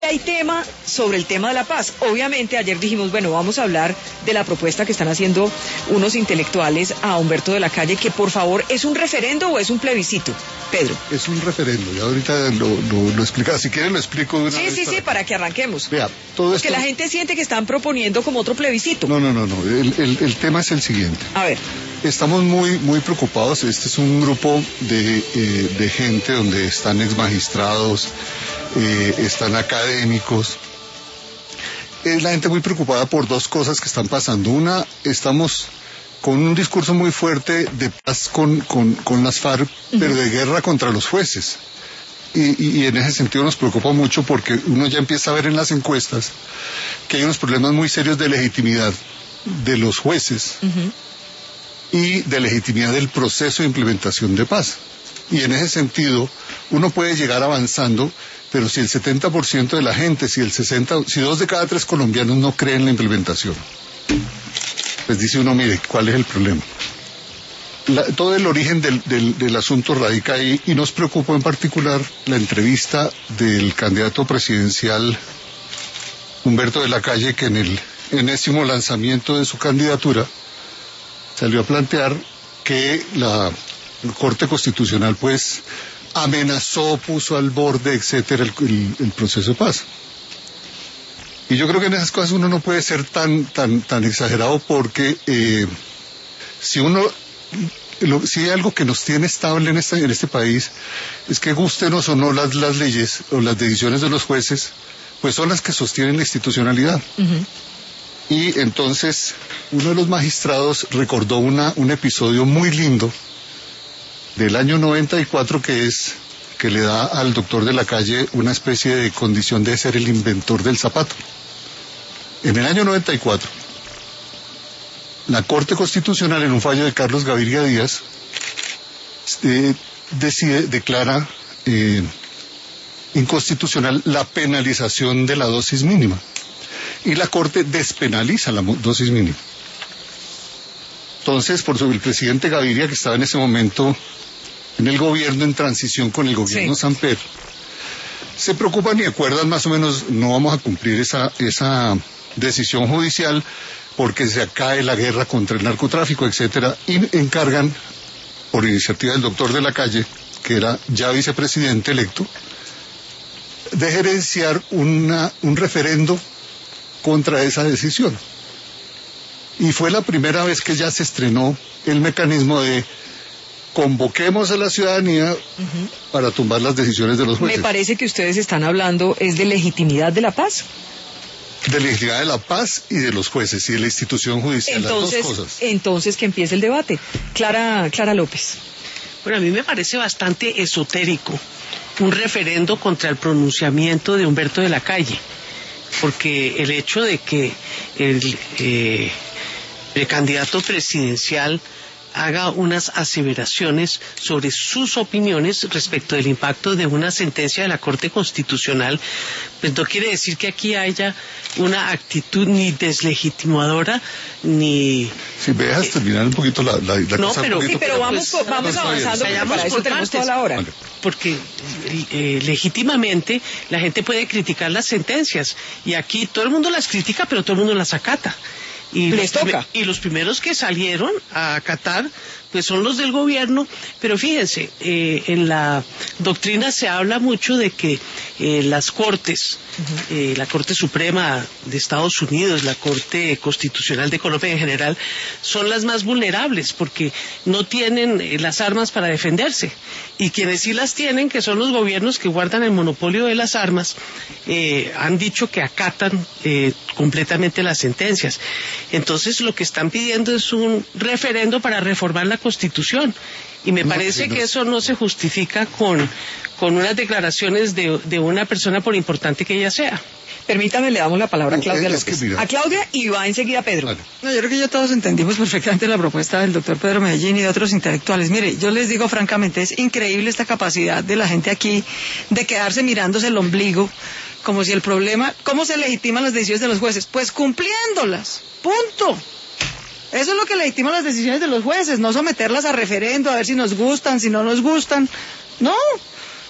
Hay tema sobre el tema de la paz. Obviamente ayer dijimos, bueno, vamos a hablar de la propuesta que están haciendo unos intelectuales a Humberto de la Calle, que por favor, ¿es un referendo o es un plebiscito? Pedro. Es un referendo, ya ahorita lo explica, si quieren lo explico de una vez. Sí, para que arranquemos. Vea, todo esto... Porque la gente siente que están proponiendo como otro plebiscito. No, el tema es el siguiente. A ver. Estamos muy preocupados. Este es un grupo de gente donde están exmagistrados, están académicos. Es la gente muy preocupada por dos cosas que están pasando. Una, estamos con un discurso muy fuerte de paz con las FARC, pero de guerra contra los jueces. Y en ese sentido nos preocupa mucho porque uno ya empieza a ver en las encuestas que hay unos problemas muy serios de legitimidad de los jueces. Y de legitimidad del proceso de implementación de paz. Y en ese sentido, uno puede llegar avanzando, pero si el 70% de la gente, si 2 de cada 3 colombianos no creen en la implementación, pues dice uno, mire, ¿cuál es el problema? Todo el origen del asunto radica ahí, y nos preocupa en particular la entrevista del candidato presidencial Humberto de la Calle, que en el enésimo lanzamiento de su candidatura salió a plantear que la Corte Constitucional pues amenazó, puso al borde, etcétera, el proceso de paz. Y yo creo que en esas cosas uno no puede ser tan exagerado, porque si hay algo que nos tiene estable en este país, es que gustenos o no las leyes o las decisiones de los jueces, pues son las que sostienen la institucionalidad. Y entonces uno de los magistrados recordó un episodio muy lindo del año 94 que le da al doctor de la Calle una especie de condición de ser el inventor del zapato. En el año 94, la Corte Constitucional, en un fallo de Carlos Gaviria Díaz, declara inconstitucional la penalización de la dosis mínima. Y la Corte despenaliza la dosis mínima. Entonces, el presidente Gaviria, que estaba en ese momento en el gobierno, en transición con el gobierno Samper, se preocupan y acuerdan más o menos, no vamos a cumplir esa decisión judicial porque se acae la guerra contra el narcotráfico, etcétera, y encargan, por iniciativa del doctor de la Calle, que era ya vicepresidente electo, de gerenciar un referendo contra esa decisión. Y fue la primera vez que ya se estrenó el mecanismo de convoquemos a la ciudadanía para tumbar las decisiones de los jueces. Me parece que ustedes están hablando es de legitimidad de la paz. De legitimidad de la paz y de los jueces y de la institución judicial, entonces, las dos cosas. Entonces que empiece el debate. Clara López. Bueno, a mí me parece bastante esotérico un referendo contra el pronunciamiento de Humberto de la Calle, porque el hecho de que el candidato presidencial haga unas aseveraciones sobre sus opiniones respecto del impacto de una sentencia de la Corte Constitucional, pues no quiere decir que aquí haya una actitud ni deslegitimadora ni... Si me dejas terminar un poquito la no, cosa. Pero, pero vamos avanzando, porque para eso tenemos toda la hora. Vale. Porque legítimamente la gente puede criticar las sentencias, y aquí todo el mundo las critica, pero todo el mundo las acata. Y los primeros que salieron a acatar pues son los del gobierno, pero fíjense, en la doctrina se habla mucho de que las cortes, la Corte Suprema de Estados Unidos, la Corte Constitucional de Colombia en general, son las más vulnerables porque no tienen las armas para defenderse, y quienes sí las tienen, que son los gobiernos que guardan el monopolio de las armas, han dicho que acatan completamente las sentencias. Entonces lo que están pidiendo es un referendo para reformar la Constitución, y me parece que eso no se justifica con unas declaraciones de una persona, por importante que ella sea. Permítame, le damos la palabra a Claudia López. A Claudia, y va enseguida Pedro. Vale. No, yo creo que ya todos entendimos perfectamente la propuesta del doctor Pedro Medellín y de otros intelectuales. Mire, yo les digo francamente, es increíble esta capacidad de la gente aquí de quedarse mirándose el ombligo, como si el problema... ¿Cómo se legitiman las decisiones de los jueces? Pues cumpliéndolas, punto. Eso es lo que legitima las decisiones de los jueces, no someterlas a referendo, a ver si nos gustan, si no nos gustan. No,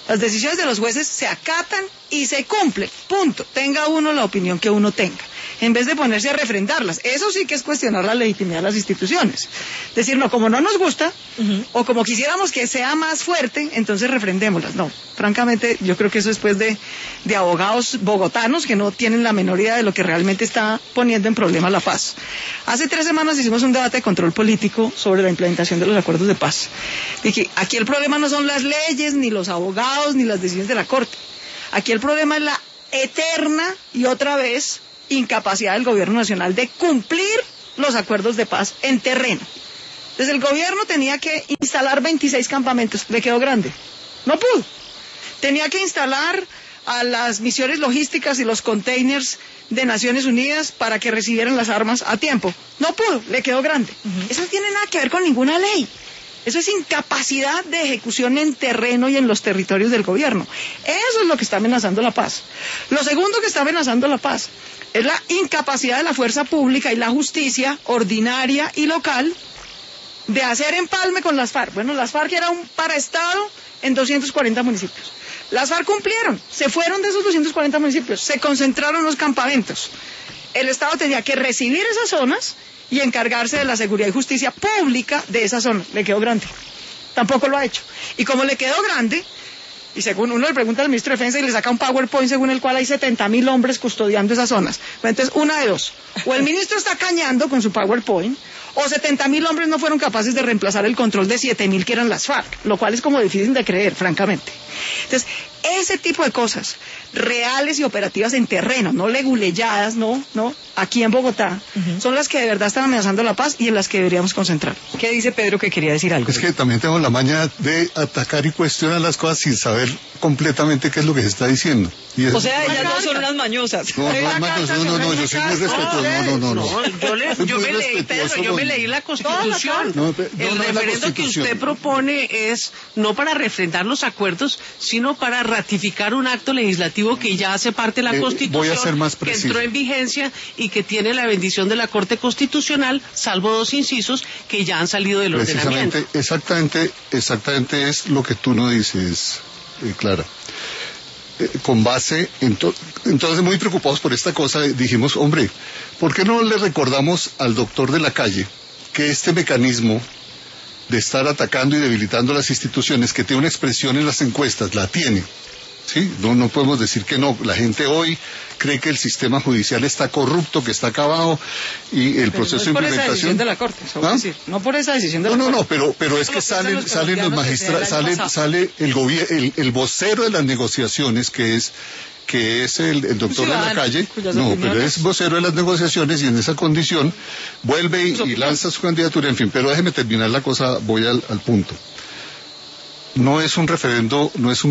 Las decisiones de los jueces se acatan y se cumplen, punto. Tenga uno la opinión que uno tenga, en vez de ponerse a refrendarlas. Eso sí que es cuestionar la legitimidad de las instituciones. Decir, no, como no nos gusta, o como quisiéramos que sea más fuerte, entonces refrendémoslas. No, francamente, yo creo que eso es pues de abogados bogotanos que no tienen la menor idea de lo que realmente está poniendo en problema la paz. Hace 3 semanas hicimos un debate de control político sobre la implementación de los acuerdos de paz. Dije, aquí el problema no son las leyes, ni los abogados, ni las decisiones de la Corte. Aquí el problema es la eterna y otra vez incapacidad del gobierno nacional de cumplir los acuerdos de paz en terreno. Entonces el gobierno tenía que instalar 26 campamentos, le quedó grande, no pudo. Tenía que instalar a las misiones logísticas y los containers de Naciones Unidas para que recibieran las armas a tiempo, no pudo, le quedó grande. Eso no tiene nada que ver con ninguna ley. Eso es incapacidad de ejecución en terreno y en los territorios del gobierno. Eso es lo que está amenazando la paz. Lo segundo que está amenazando la paz es la incapacidad de la fuerza pública y la justicia ordinaria y local de hacer empalme con las FARC. Bueno, las FARC era un paraestado en 240 municipios. Las FARC cumplieron, se fueron de esos 240 municipios, se concentraron en los campamentos. El Estado tenía que recibir esas zonas y encargarse de la seguridad y justicia pública de esa zona. Le quedó grande. Tampoco lo ha hecho. Y como le quedó grande, y según uno le pregunta al ministro de Defensa y le saca un PowerPoint según el cual hay 70.000 hombres custodiando esas zonas. Entonces, una de dos. O el ministro está cañando con su PowerPoint, o 70.000 hombres no fueron capaces de reemplazar el control de 7.000 que eran las FARC, lo cual es como difícil de creer, francamente. Entonces, ese tipo de cosas reales y operativas en terreno, no leguleyadas, no, aquí en Bogotá, son las que de verdad están amenazando la paz y en las que deberíamos concentrar. ¿Qué dice Pedro que quería decir algo? Es que también tengo la maña de atacar y cuestionar las cosas sin saber completamente qué es lo que se está diciendo. O sea, ellas no son unas mañosas. No, yo soy muy respetuoso. No. Yo me leí la Constitución. El referendo que usted propone es no para refrendar los acuerdos, sino para ratificar un acto legislativo que ya hace parte de la Constitución, voy a ser más preciso, que entró en vigencia y que tiene la bendición de la Corte Constitucional, salvo 2 incisos que ya han salido del ordenamiento. Exactamente es lo que tú no dices, Clara. Con base entonces muy preocupados por esta cosa, dijimos, hombre, ¿por qué no le recordamos al doctor de la calle que este mecanismo de estar atacando y debilitando las instituciones, que tiene una expresión en las encuestas, la tiene? ¿Sí? No podemos decir que no. La gente hoy cree que el sistema judicial está corrupto, que está acabado, y el proceso de implementación... No por esa decisión de la Corte, decir. No por esa decisión de la Corte. No, pero es que salen los magistrados, sale el vocero de las negociaciones, que es el doctor de la calle, pero es vocero de las negociaciones, y en esa condición vuelve y lanza su candidatura, en fin. Pero déjeme terminar la cosa, voy al punto. No es un referendo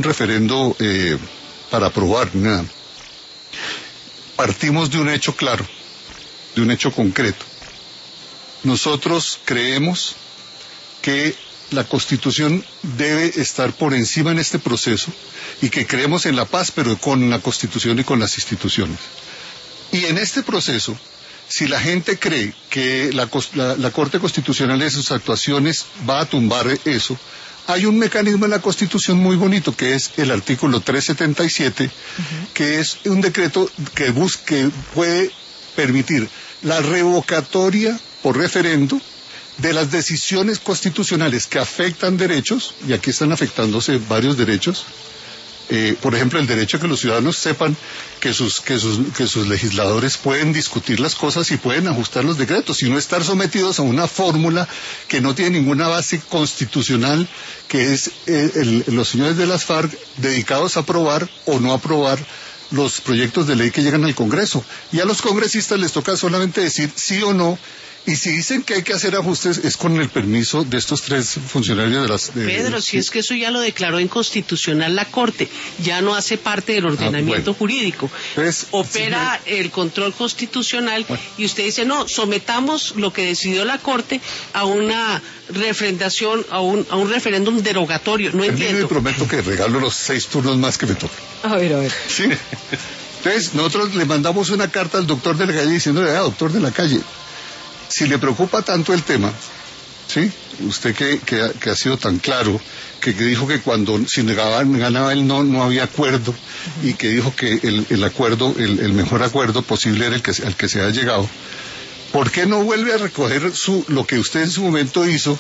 para aprobar nada. Partimos de un hecho claro, de un hecho concreto. Nosotros creemos que la Constitución debe estar por encima en este proceso, y que creemos en la paz, pero con la Constitución y con las instituciones. Y en este proceso, si la gente cree que la Corte Constitucional en sus actuaciones va a tumbar eso, hay un mecanismo en la Constitución muy bonito, que es el artículo 377, que es un decreto que puede permitir la revocatoria por referendo de las decisiones constitucionales que afectan derechos, y aquí están afectándose varios derechos. Por ejemplo, el derecho a que los ciudadanos sepan que sus legisladores pueden discutir las cosas y pueden ajustar los decretos, y no estar sometidos a una fórmula que no tiene ninguna base constitucional, que es los señores de las FARC dedicados a aprobar o no aprobar los proyectos de ley que llegan al Congreso. Y a los congresistas les toca solamente decir sí o no. Y si dicen que hay que hacer ajustes, es con el permiso de estos 3 funcionarios Pedro, si es que eso ya lo declaró inconstitucional la Corte, ya no hace parte del ordenamiento jurídico. Entonces, opera el control constitucional, y usted dice, no, sometamos lo que decidió la Corte a una refrendación, a un referéndum derogatorio. No entiendo. Yo prometo que regalo los 6 turnos más que me tocan. A ver. Sí. Entonces, nosotros le mandamos una carta al doctor de la calle diciéndole, doctor de la calle, si le preocupa tanto el tema, ¿sí? Usted que ha sido tan claro, que dijo que cuando si ganaba él no había acuerdo, y que dijo que el acuerdo, el mejor acuerdo posible era al que se ha llegado. ¿Por qué no vuelve a recoger lo que usted en su momento hizo?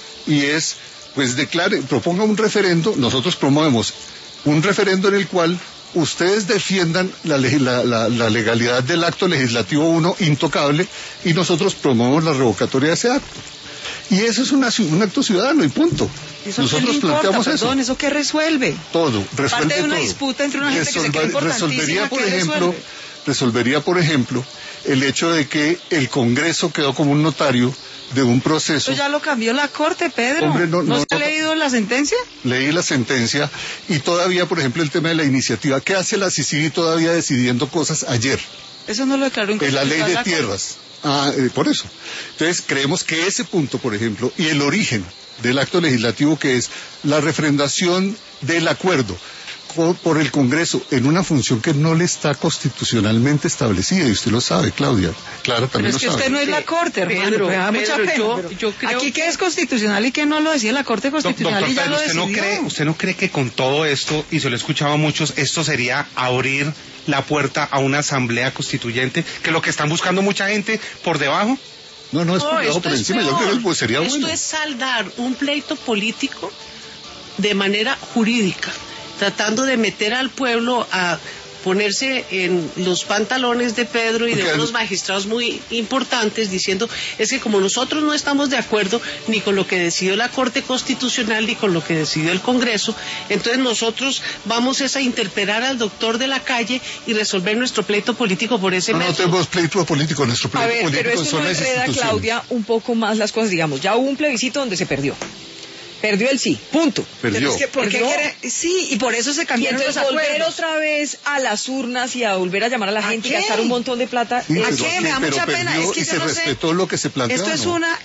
Y es, pues proponga un referendo, nosotros promovemos un referendo en el cual ustedes defiendan la legalidad del acto legislativo 1 intocable, y nosotros promovemos la revocatoria de ese acto. Y eso es un acto ciudadano y punto. Nosotros planteamos eso. ¿Eso qué resuelve? Todo, resuelve parte de una todo. disputa entre una gente que se cree importantísima. Resolvería, por ejemplo, el hecho de que el Congreso quedó como un notario de un proceso. Eso ya lo cambió la Corte, Pedro. Hombre, ¿No ha leído la sentencia? Leí la sentencia, y todavía, por ejemplo, el tema de la iniciativa. ¿Qué hace la CICIG todavía decidiendo cosas ayer? Eso no lo declaró en la ley de tierras. Por eso. Entonces, creemos que ese punto, por ejemplo, y el origen del acto legislativo, que es la refrendación del acuerdo por el Congreso en una función que no le está constitucionalmente establecida, y usted lo sabe, Claudia. Clara también lo sabe. Pero es que usted no es la Corte, hermano. Me da mucha pena. Yo creo aquí que es constitucional y que no lo decía la Corte Constitucional. Doctor y ya Pedro, lo decidió. ¿usted no cree que con todo esto, y se lo he escuchado a muchos, esto sería abrir la puerta a una asamblea constituyente, que es lo que están buscando mucha gente por debajo? No, es por debajo, por encima. Yo creo que pues sería bueno. Esto es saldar un pleito político de manera jurídica, tratando de meter al pueblo a ponerse en los pantalones de Pedro y de unos magistrados muy importantes, diciendo, es que como nosotros no estamos de acuerdo ni con lo que decidió la Corte Constitucional ni con lo que decidió el Congreso, entonces nosotros vamos a interpelar al doctor de la calle y resolver nuestro pleito político por ese método. No tenemos pleito político, nuestro pleito político pero esto son no las enreda, instituciones. Claudia, un poco más las cosas, digamos, ya hubo un plebiscito donde se perdió el sí, punto. Perdió. Es que sí, y por eso se cambiaron los acuerdos. Volver otra vez a las urnas y a volver a llamar a la gente y gastar un montón de plata. Sí, ¿A qué? Me da mucha pena. Es que y se respetó lo que se planteó. Esto es una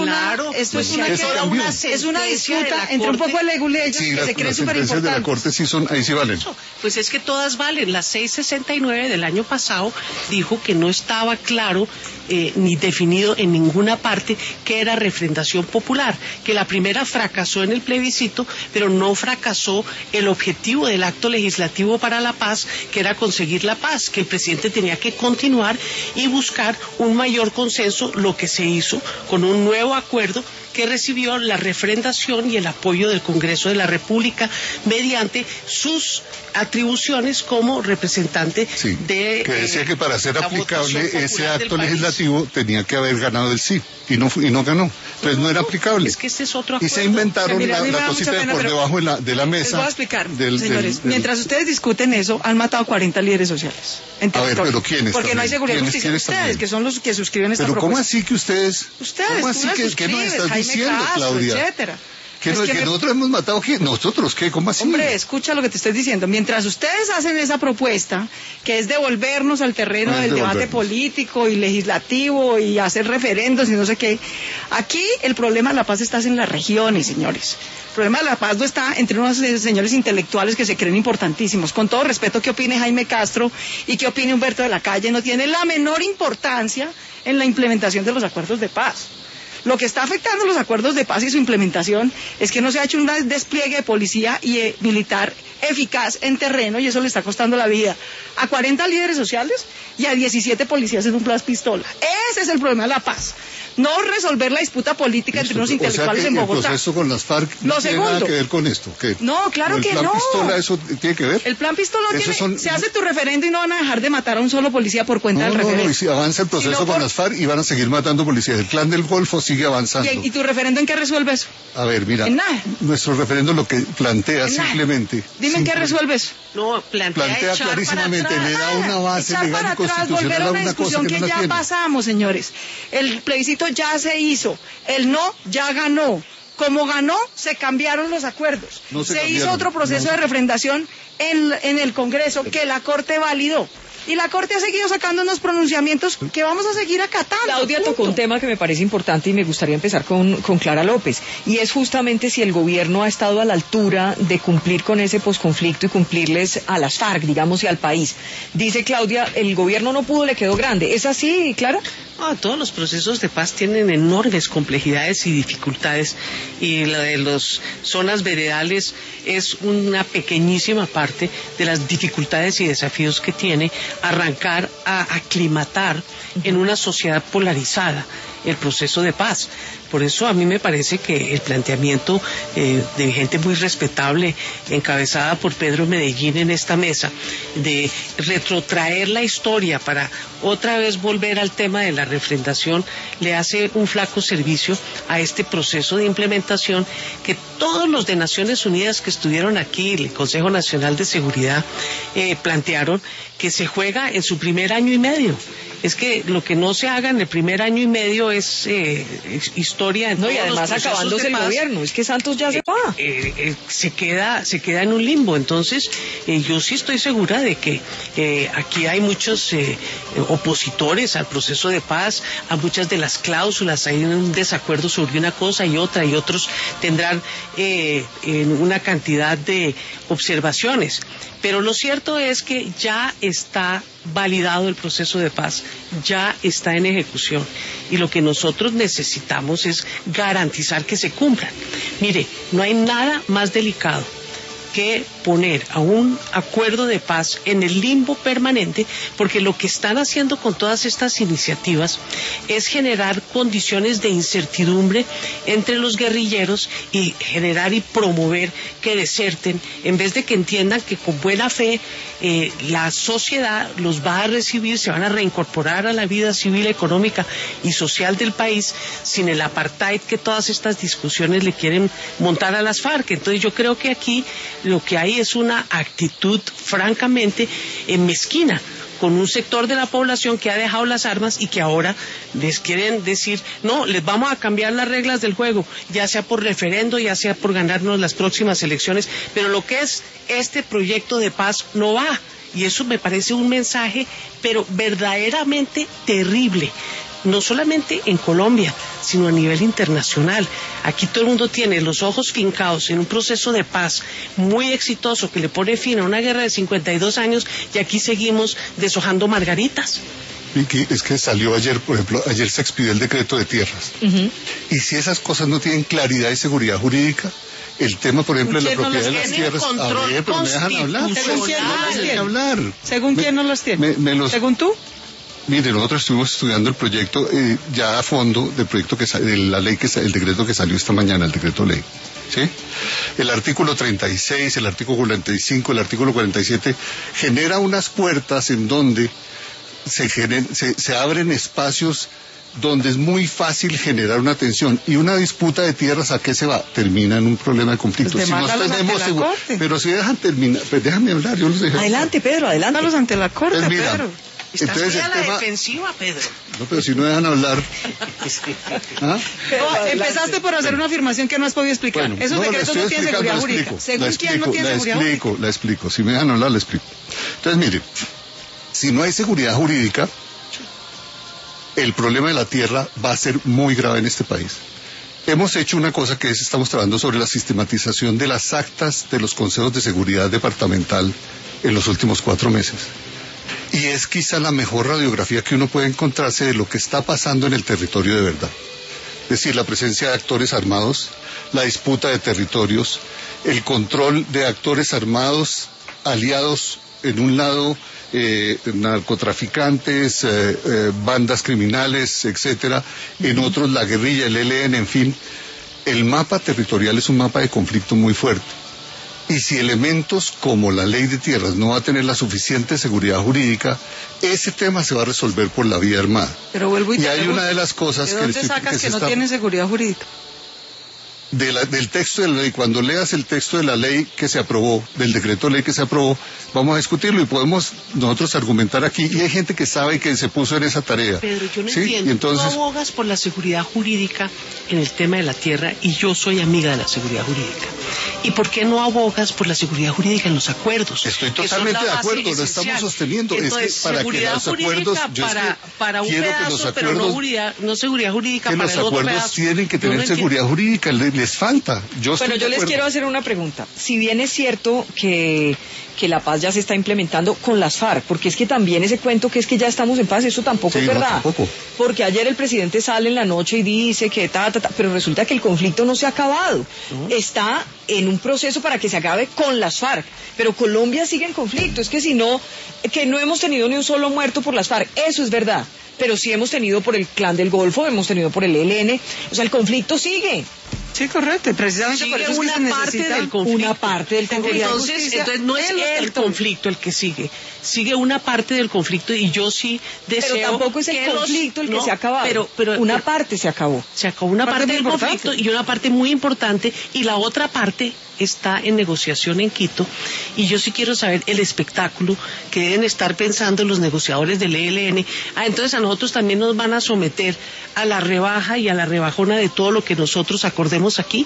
disputa entre un poco de leguleyos que se creen súper importantes. De la Corte ahí sí valen. Pues es que todas valen. La 669 del año pasado dijo que no estaba claro ni definido en ninguna parte qué era refrendación popular, que la primera fracasó en el plebiscito, pero no fracasó el objetivo del acto legislativo para la paz, que era conseguir la paz, que el presidente tenía que continuar y buscar un mayor consenso, lo que se hizo con un nuevo acuerdo que recibió la refrendación y el apoyo del Congreso de la República mediante sus atribuciones como representante de... Que decía que para ser aplicable ese acto legislativo tenía que haber ganado el sí, y no ganó. Entonces no era aplicable. Es que este es otro acuerdo. Y se inventaron la cosita de por debajo de la mesa. Les voy a explicar, señores. Mientras ustedes discuten eso, han matado 40 líderes sociales. A ver, pero ¿quiénes? Porque no hay seguridad y justicia. Ustedes, que son los que suscriben esta propuesta. Pero ¿cómo así que ustedes? Ustedes, ¿cómo así que no estás diciendo, Castro, Claudia? Etcétera. Que nosotros hemos matado gente. ¿Nosotros qué? ¿Cómo así? Hombre, escucha lo que te estoy diciendo. Mientras ustedes hacen esa propuesta, que es devolvernos al terreno del debate político y legislativo y hacer referendos y no sé qué, aquí el problema de la paz está en las regiones, señores. El problema de la paz no está entre unos señores intelectuales que se creen importantísimos. Con todo respeto, que opine Jaime Castro y que opine Humberto de la Calle, no tiene la menor importancia en la implementación de los acuerdos de paz. Lo que está afectando los acuerdos de paz y su implementación es que no se ha hecho un despliegue de policía y militar eficaz en terreno, y eso le está costando la vida a 40 líderes sociales y a 17 policías en un plan pistola. Ese es el problema de la paz. No resolver la disputa política entre unos intelectuales en Bogotá. ¿El proceso con las FARC no tiene nada que ver con esto? ¿Qué? No, claro que no. ¿El plan pistola eso tiene que ver? El plan pistola se hace tu referendo y no van a dejar de matar a un solo policía por cuenta del referendo. No, y si avanza el proceso con las FARC y van a seguir matando policías. El plan del Golfo sigue avanzando. ¿Y tu referendo en qué resuelve eso? A ver, mira. En nada. Nuestro referendo lo que plantea simplemente... Dime en qué resuelve eso. No, plantea clarísimamente, le da una base legal y constitucional a una cosa que no la tiene. Pasamos, señores. El plebiscito ya se hizo, el no ya ganó. Como ganó, se cambiaron los acuerdos. Se hizo otro proceso de refrendación en el Congreso que la Corte validó. Y la Corte ha seguido sacando unos pronunciamientos que vamos a seguir acatando. Claudia tocó un tema que me parece importante y me gustaría empezar con Clara López, y es justamente si el gobierno ha estado a la altura de cumplir con ese posconflicto y cumplirles a las FARC, digamos, y al país. Dice Claudia, el gobierno no pudo, le quedó grande. ¿Es así, Clara? Todos los procesos de paz tienen enormes complejidades y dificultades, y la de las zonas veredales es una pequeñísima parte de las dificultades y desafíos que tiene arrancar a aclimatar en una sociedad polarizada el proceso de paz. Por eso a mí me parece que el planteamiento de gente muy respetable, encabezada por Pedro Medellín en esta mesa, de retrotraer la historia para otra vez volver al tema de la refrendación, le hace un flaco servicio a este proceso de implementación que todos los de Naciones Unidas que estuvieron aquí, el Consejo Nacional de Seguridad, plantearon que se juega en su primer año y medio. Es que lo que no se haga en el primer año y medio es historia. No, y además acabándose el gobierno, es que Santos ya se va. Se queda en un limbo. Entonces, yo sí estoy segura de que aquí hay muchos opositores al proceso de paz, a muchas de las cláusulas, hay un desacuerdo sobre una cosa y otra, y otros tendrán una cantidad de observaciones. Pero lo cierto es que ya está validado el proceso de paz, ya está en ejecución, y lo que nosotros necesitamos es garantizar que se cumplan. Mire, no hay nada más delicado que poner a un acuerdo de paz en el limbo permanente, porque lo que están haciendo con todas estas iniciativas es generar condiciones de incertidumbre entre los guerrilleros y generar y promover que deserten, en vez de que entiendan que con buena fe la sociedad los va a recibir, se van a reincorporar a la vida civil, económica y social del país sin el apartheid que todas estas discusiones le quieren montar a las FARC. Entonces yo creo que aquí lo que hay es una actitud francamente mezquina con un sector de la población que ha dejado las armas y que ahora les quieren decir, no, les vamos a cambiar las reglas del juego, ya sea por referendo, ya sea por ganarnos las próximas elecciones, pero lo que es este proyecto de paz no va. Y eso me parece un mensaje, pero verdaderamente terrible. No solamente en Colombia, sino a nivel internacional. Aquí todo el mundo tiene los ojos fincados en un proceso de paz muy exitoso que le pone fin a una guerra de 52 años, y aquí seguimos deshojando margaritas. Vicky, es que salió ayer, por ejemplo, ayer se expidió el decreto de tierras. Y si esas cosas no tienen claridad y seguridad jurídica, el tema, por ejemplo, de la propiedad de las tierras, a ver, pero me dejan hablar. ¿Según quién no las tiene? Hablar. ¿Según quién no las tiene? ¿Según tú? Mire, nosotros estuvimos estudiando el proyecto ya a fondo del proyecto de la ley el decreto que salió esta mañana, el decreto ley, ¿sí? El artículo 36, el artículo 45, el artículo 47 genera unas puertas en donde se abren espacios donde es muy fácil generar una tensión, y una disputa de tierras, ¿a qué se va? Termina en un problema de conflicto. Pues si no tenemos pero si dejan terminar, pues déjame hablar, yo los dejo. Adelante, Pedro, adelante. Mátalos ante la corte, pues mira, Pedro. Estás muy a la defensiva, Pedro. No, pero si no dejan hablar. ¿Ah? Empezaste por hacer una afirmación que no has podido explicar. Bueno, esos decretos no tienen seguridad jurídica. ¿Según quién no tiene seguridad jurídica? La explico. Si me dejan hablar, la explico. Entonces, mire, si no hay seguridad jurídica, el problema de la tierra va a ser muy grave en este país. Hemos hecho una cosa que es, estamos trabajando sobre la sistematización de las actas de los consejos de seguridad departamental en los últimos 4 meses. Y es quizá la mejor radiografía que uno puede encontrarse de lo que está pasando en el territorio de verdad. Es decir, la presencia de actores armados, la disputa de territorios, el control de actores armados aliados en un lado, narcotraficantes, bandas criminales, etcétera, en otros la guerrilla, el ELN, en fin. El mapa territorial es un mapa de conflicto muy fuerte. Y si elementos como la ley de tierras no va a tener la suficiente seguridad jurídica, ese tema se va a resolver por la vía armada. Pero vuelvo y hay una de las cosas ¿de dónde sacas que no tiene seguridad jurídica? Del texto de la ley. Cuando leas el texto de la ley que se aprobó, del decreto de ley que se aprobó, vamos a discutirlo y podemos nosotros argumentar aquí. Y hay gente que sabe que se puso en esa tarea. Pedro, yo no ¿sí? entiendo. Y entonces... Tú abogas por la seguridad jurídica en el tema de la tierra, y yo soy amiga de la seguridad jurídica. ¿Y por qué no abogas por la seguridad jurídica en los acuerdos? Estoy totalmente de acuerdo, lo estamos sosteniendo. Entonces, es que para que los acuerdos, para un pedazo, pero no seguridad jurídica para el otro pedazo. Que los acuerdos tienen que tener seguridad jurídica, les falta. Bueno, yo les quiero hacer una pregunta. Si bien es cierto que la paz ya se está implementando con las FARC, porque es que también ese cuento que es que ya estamos en paz, eso tampoco es verdad. No, tampoco. Porque ayer el presidente sale en la noche y dice que pero resulta que el conflicto no se ha acabado. Está en un proceso para que se acabe con las FARC, pero Colombia sigue en conflicto. Es que si no, que no hemos tenido ni un solo muerto por las FARC, eso es verdad. Pero sí hemos tenido por el Clan del Golfo, hemos tenido por el ELN, o sea, el conflicto sigue. Sí, correcto, precisamente sigue por eso una es que se parte necesita del conflicto. Una parte del conflicto. Entonces no es el conflicto el que sigue una parte del conflicto y yo sí deseo. Pero tampoco es el conflicto el que se ha acabado. Pero una parte se acabó. Se acabó una parte del conflicto y una parte muy importante y la otra parte está en negociación en Quito y yo sí quiero saber el espectáculo que deben estar pensando los negociadores del ELN. Entonces a nosotros también nos van a someter a la rebaja y a la rebajona de todo lo que nosotros acordemos aquí.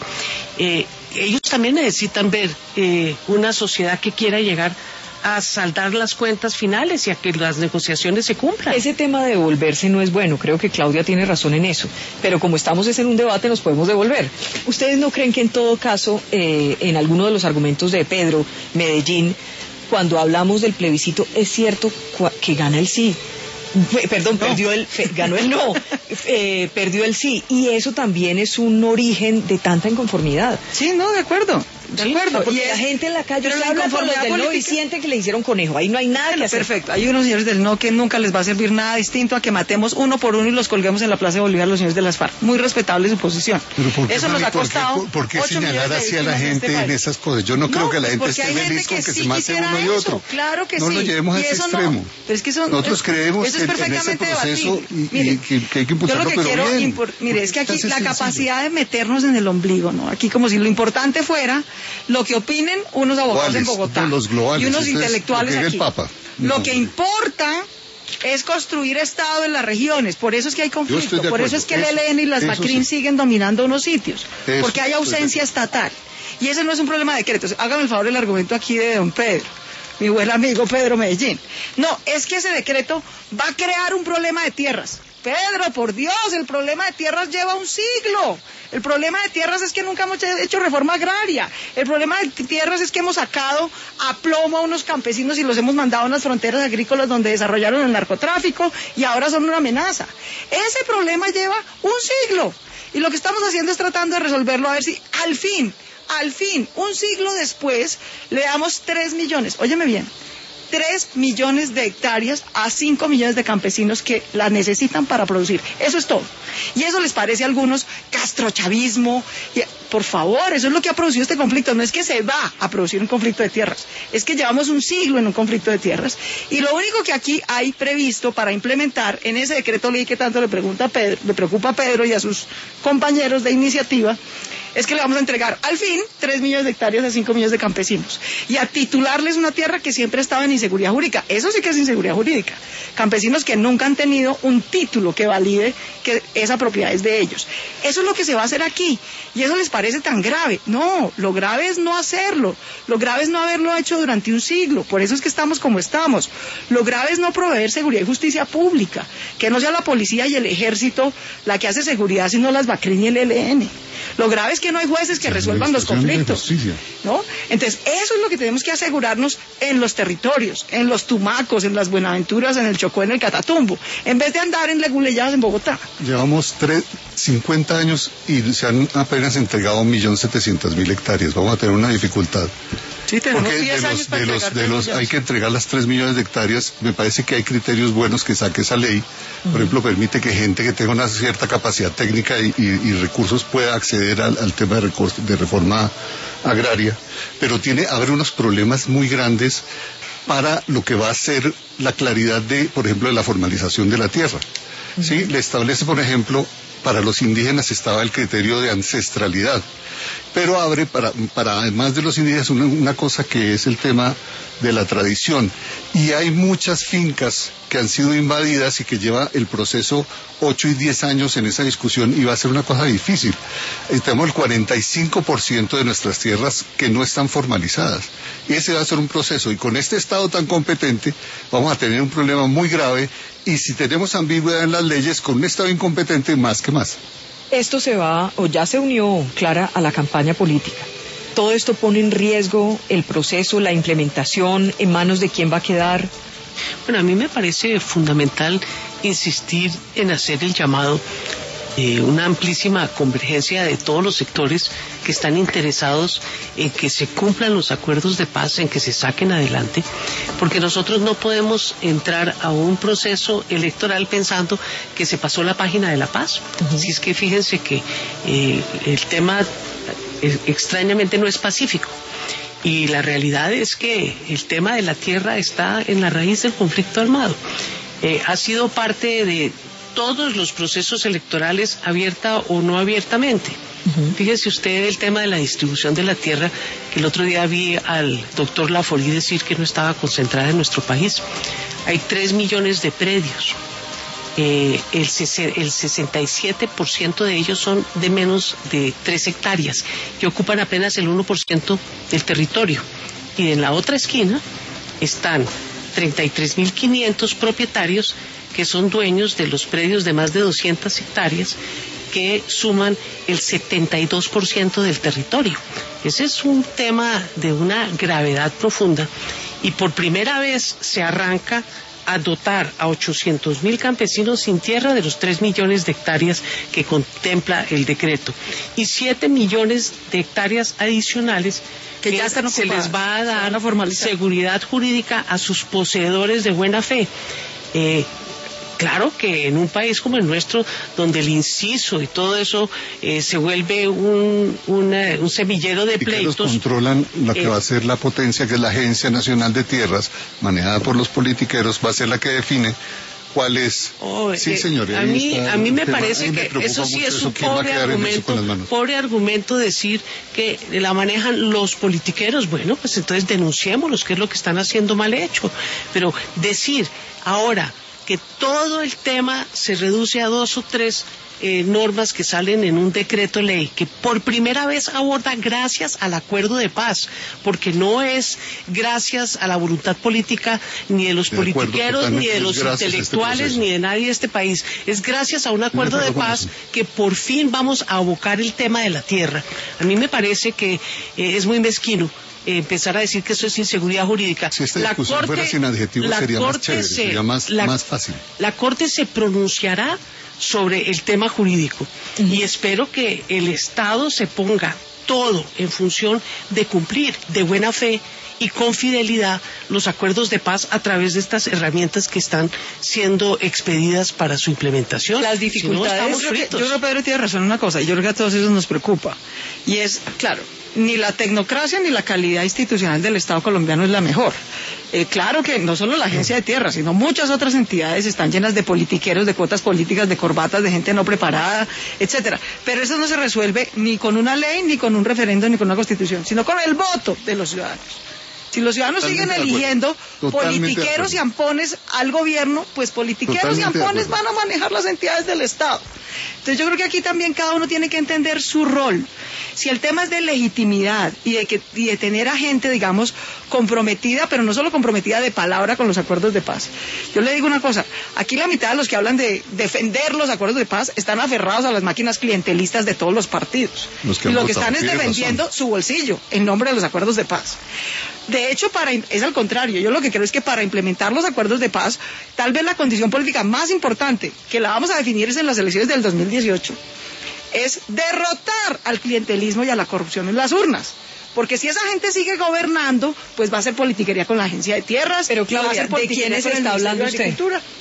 Ellos también necesitan ver una sociedad que quiera llegar a saldar las cuentas finales y a que las negociaciones se cumplan. Ese tema de devolverse no es bueno, creo que Claudia tiene razón en eso, pero como estamos en un debate nos podemos devolver. ¿Ustedes no creen que en todo caso, en alguno de los argumentos de Pedro Medellín, cuando hablamos del plebiscito, es cierto que gana el sí? Perdón, ganó el no, perdió el sí, y eso también es un origen de tanta inconformidad. Sí, no, de acuerdo. Porque la gente en la calle se habla con los del no y sienten que le hicieron conejo, ahí no hay nada que hacer. Perfecto, hay unos señores del no que nunca les va a servir nada distinto a que matemos uno por uno y los colguemos en la Plaza de Bolívar los señores de las FARC. Muy respetable su posición. Eso nos ha costado. ¿Por qué señalar así a la gente en esas cosas? Yo no creo que la gente esté feliz con que se mate uno y otro. Claro que sí. No lo llevemos a ese extremo. Nosotros creemos en ese proceso y que hay que impulsarlo, pero bien. Mire, es que aquí la capacidad de meternos en el ombligo, ¿no? Aquí como si lo importante fuera lo que opinen unos abogados en Bogotá y unos intelectuales aquí. Lo que importa es construir Estado en las regiones, por eso es que hay conflicto, por eso es que el ELN y las BACRIM siguen dominando unos sitios, porque hay ausencia estatal. Y ese no es un problema de decretos. Hágame el favor el argumento aquí de don Pedro, mi buen amigo Pedro Medellín. No, es que ese decreto va a crear un problema de tierras. Pedro, por Dios, el problema de tierras lleva un siglo. El problema de tierras es que nunca hemos hecho reforma agraria. El problema de tierras es que hemos sacado a plomo a unos campesinos y los hemos mandado a unas fronteras agrícolas donde desarrollaron el narcotráfico y ahora son una amenaza. Ese problema lleva un siglo. Y lo que estamos haciendo es tratando de resolverlo a ver si al fin, un siglo después, le damos 3 millones. Óyeme bien. 3 millones de hectáreas a 5 millones de campesinos que la necesitan para producir. Eso es todo. Y eso les parece a algunos castrochavismo. Por favor, eso es lo que ha producido este conflicto. No es que se va a producir un conflicto de tierras. Es que llevamos un siglo en un conflicto de tierras. Y lo único que aquí hay previsto para implementar en ese decreto ley que tanto le preocupa a Pedro y a sus compañeros de iniciativa, es que le vamos a entregar al fin 3 millones de hectáreas a 5 millones de campesinos y a titularles una tierra que siempre estaba en inseguridad jurídica. Eso sí que es inseguridad jurídica. Campesinos que nunca han tenido un título que valide que esa propiedad es de ellos. Eso es lo que se va a hacer aquí. Y eso les parece tan grave. No, lo grave es no hacerlo. Lo grave es no haberlo hecho durante un siglo. Por eso es que estamos como estamos. Lo grave es no proveer seguridad y justicia pública. Que no sea la policía y el ejército la que hace seguridad, sino las BACRIM y el ELN. Lo grave es que no hay jueces que resuelvan los conflictos, ¿no? Entonces, eso es lo que tenemos que asegurarnos en los territorios, en los Tumacos, en las Buenaventuras, en el Chocó, en el Catatumbo, en vez de andar en leguleyadas en Bogotá. Llevamos 50 años y se han apenas entregado 1.700.000 hectáreas. Vamos a tener una dificultad. Sí, tenemos porque 10 años para hay que entregar las 3 millones de hectáreas. Me parece que hay criterios buenos que saque esa ley. Por ejemplo, permite que gente que tenga una cierta capacidad técnica y recursos pueda acceder al tema de reforma agraria. Pero haber unos problemas muy grandes para lo que va a ser la claridad por ejemplo, de la formalización de la tierra. ¿Sí? Le establece, por ejemplo, para los indígenas estaba el criterio de ancestralidad, pero abre para además de los indígenas una cosa que es el tema de la tradición, y hay muchas fincas que han sido invadidas y que lleva el proceso 8 y 10 años en esa discusión, y va a ser una cosa difícil. Tenemos el 45% de nuestras tierras que no están formalizadas, y ese va a ser un proceso, y con este Estado tan competente vamos a tener un problema muy grave, y si tenemos ambigüedad en las leyes, con un Estado incompetente, más que más. Esto se va, o ya se unió, Clara, a la campaña política. Todo esto pone en riesgo el proceso, la implementación, en manos de quién va a quedar. Bueno, a mí me parece fundamental insistir en hacer el llamado, una amplísima convergencia de todos los sectores que están interesados en que se cumplan los acuerdos de paz, en que se saquen adelante, porque nosotros no podemos entrar a un proceso electoral pensando que se pasó la página de la paz. Si es que fíjense que el tema extrañamente no es pacífico. Y la realidad es que el tema de la tierra está en la raíz del conflicto armado. Ha sido parte de todos los procesos electorales, abierta o no abiertamente. Fíjese usted el tema de la distribución de la tierra, que el otro día vi al doctor Laforí decir que no estaba concentrada en nuestro país. Hay 3 millones de predios. El 67% de ellos son de menos de 3 hectáreas, que ocupan apenas el 1% del territorio. Y en la otra esquina están 33.500 propietarios que son dueños de los predios de más de 200 hectáreas, que suman el 72% del territorio. Ese es un tema de una gravedad profunda, y por primera vez se arranca a dotar a 800.000 campesinos sin tierra de los 3 millones de hectáreas que contempla el decreto, y 7 millones de hectáreas adicionales que ya están ocupadas. Se les va a dar seguridad jurídica a sus poseedores de buena fe. Claro que en un país como el nuestro, donde el inciso y todo eso se vuelve un semillero de pleitos. Que los controlan, la que va a ser la potencia, que es la Agencia Nacional de Tierras, manejada por los politiqueros, va a ser la que define cuál es. Sí, señores. A mí me parece que eso sí es un pobre argumento decir que la manejan los politiqueros. Bueno, pues entonces denunciémoslos, que es lo que están haciendo mal hecho. Pero decir ahora que todo el tema se reduce a 2 o 3 normas que salen en un decreto ley, que por primera vez aborda gracias al acuerdo de paz, porque no es gracias a la voluntad política ni de los politiqueros, ni de los intelectuales, ni de nadie de este país. Es gracias a un acuerdo de paz que por fin vamos a abocar el tema de la tierra. A mí me parece que es muy mezquino empezar a decir que eso es inseguridad jurídica. Si esta discusión fuera sin adjetivos sería más chévere, sería más fácil. La Corte se pronunciará sobre el tema jurídico, y espero que el Estado se ponga todo en función de cumplir de buena fe y con fidelidad los acuerdos de paz a través de estas herramientas que están siendo expedidas para su implementación. Las dificultades. Yo creo que Pedro tiene razón en una cosa, y yo creo que a todos eso nos preocupa, y es, claro, ni la tecnocracia ni la calidad institucional del Estado colombiano es la mejor. Claro que no solo la Agencia de Tierra, sino muchas otras entidades están llenas de politiqueros, de cuotas políticas, de corbatas, de gente no preparada, etcétera. Pero eso no se resuelve ni con una ley, ni con un referendo, ni con una constitución, sino con el voto de los ciudadanos. Si los ciudadanos siguen eligiendo politiqueros y ampones al gobierno, pues politiqueros y ampones van a manejar las entidades del Estado. Entonces yo creo que aquí también cada uno tiene que entender su rol. Si el tema es de legitimidad y de tener a gente, digamos, comprometida, pero no solo comprometida de palabra con los acuerdos de paz. Yo le digo una cosa, aquí la mitad de los que hablan de defender los acuerdos de paz están aferrados a las máquinas clientelistas de todos los partidos. Y lo que están es defendiendo su bolsillo en nombre de los acuerdos de paz. De hecho, es al contrario. Yo lo que creo es que para implementar los acuerdos de paz, tal vez la condición política más importante, que la vamos a definir es en las elecciones del 2018, es derrotar al clientelismo y a la corrupción en las urnas. Porque si esa gente sigue gobernando, pues va a ser politiquería con la Agencia de Tierras. Pero Claudia, ¿de quiénes está hablando usted?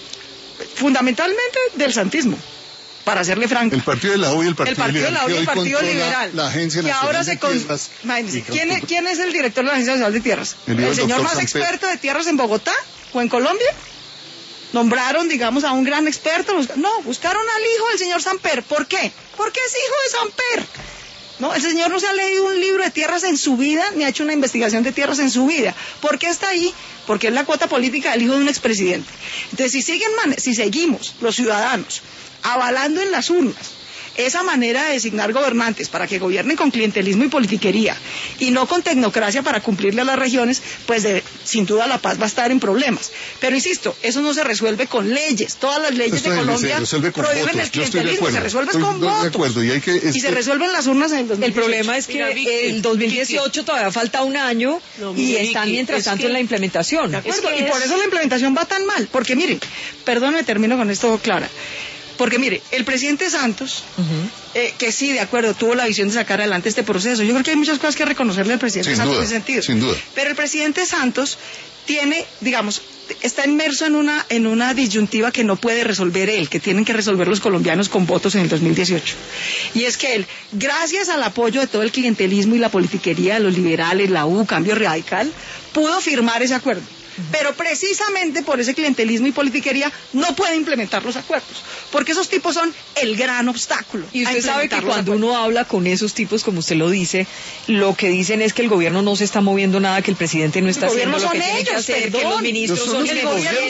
Fundamentalmente del santismo. Para serle franco. El Partido de la U y el Partido Liberal. El Partido Liberal. La Agencia Nacional de Tierras. ¿Quién es el director de la Agencia Nacional de Tierras? ¿El señor más experto de tierras en Bogotá o en Colombia? nombraron, digamos, a un gran experto. No, buscaron al hijo del señor Samper. ¿Por qué? Porque es hijo de Samper. No, el señor no se ha leído un libro de tierras en su vida, ni ha hecho una investigación de tierras en su vida. ¿Por qué está ahí? Porque es la cuota política del hijo de un expresidente. Entonces, si seguimos los ciudadanos avalando en las urnas esa manera de designar gobernantes para que gobiernen con clientelismo y politiquería y no con tecnocracia para cumplirle a las regiones, pues sin duda la paz va a estar en problemas. Pero insisto, eso no se resuelve con leyes. Todas las leyes de Colombia prohíben el clientelismo, se resuelve con votos. Y se resuelve en las urnas en el 2018. El problema es que el 2018 todavía falta un año y están mientras tanto en la implementación. Y por eso la implementación va tan mal. Porque miren, perdóname, termino con esto, Clara. Porque mire, el presidente Santos, que sí, de acuerdo, tuvo la visión de sacar adelante este proceso. Yo creo que hay muchas cosas que reconocerle al presidente Santos en ese sentido. Sin duda. Pero el presidente Santos tiene, digamos, está inmerso en una disyuntiva que no puede resolver él, que tienen que resolver los colombianos con votos en el 2018. Y es que él, gracias al apoyo de todo el clientelismo y la politiquería de los liberales, la U, Cambio Radical, pudo firmar ese acuerdo. Pero precisamente por ese clientelismo y politiquería no puede implementar los acuerdos, porque esos tipos son el gran obstáculo. Y usted sabe que cuando uno habla con esos tipos, como usted lo dice, lo que dicen es que el gobierno no se está moviendo nada, que el presidente no está haciendo lo que tiene que hacer, que los ministros son el